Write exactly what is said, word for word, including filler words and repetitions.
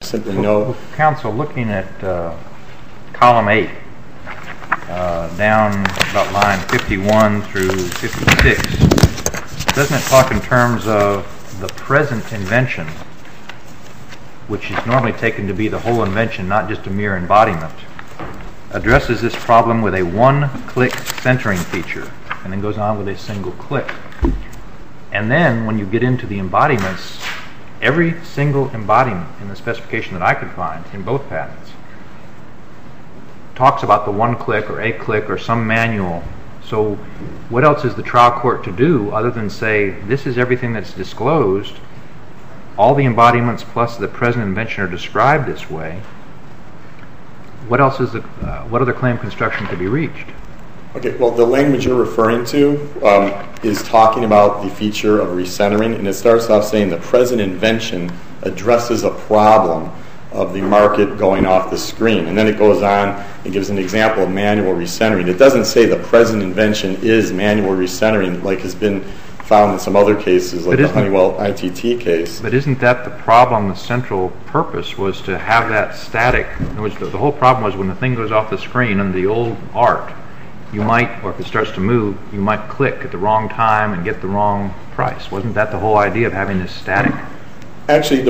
simply no... Counsel, looking at uh, column eight, uh, down about line fifty-one through fifty-six, doesn't it talk in terms of the present invention, which is normally taken to be the whole invention, not just a mere embodiment, addresses this problem with a one-click centering feature, and then goes on with a single click. And then when you get into the embodiments, every single embodiment in the specification that I could find in both patents talks about the one click or a click or some manual. So what else is the trial court to do other than say, this is everything that's disclosed, all the embodiments plus the present invention are described this way. What else is the, uh, what other claim construction could be reached? Okay, well, the language you're referring to um, is talking about the feature of recentering, and it starts off saying the present invention addresses a problem of the market going off the screen. And then it goes on and gives an example of manual recentering. It doesn't say the present invention is manual recentering like has been found in some other cases, like the Honeywell I T T case. But isn't that the problem? The central purpose was to have that static, in other words, the, the whole problem was when the thing goes off the screen in the old art, you might, or if it starts to move, you might click at the wrong time and get the wrong price. Wasn't that the whole idea of having this static? Actually, the